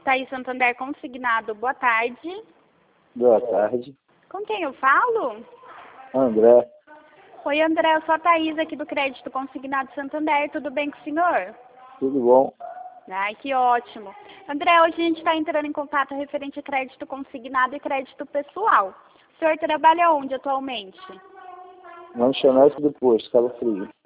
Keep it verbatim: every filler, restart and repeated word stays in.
Thaís Santander Consignado, boa tarde. Boa tarde. Com quem eu falo? André. Oi, André, eu sou a Thaís aqui do Crédito Consignado Santander, tudo bem com o senhor? Tudo bom? Ai, que ótimo. André, hoje a gente está entrando em contato referente a crédito consignado e crédito pessoal. O senhor trabalha onde atualmente? Lanchonete do Posto, Cabo Frio.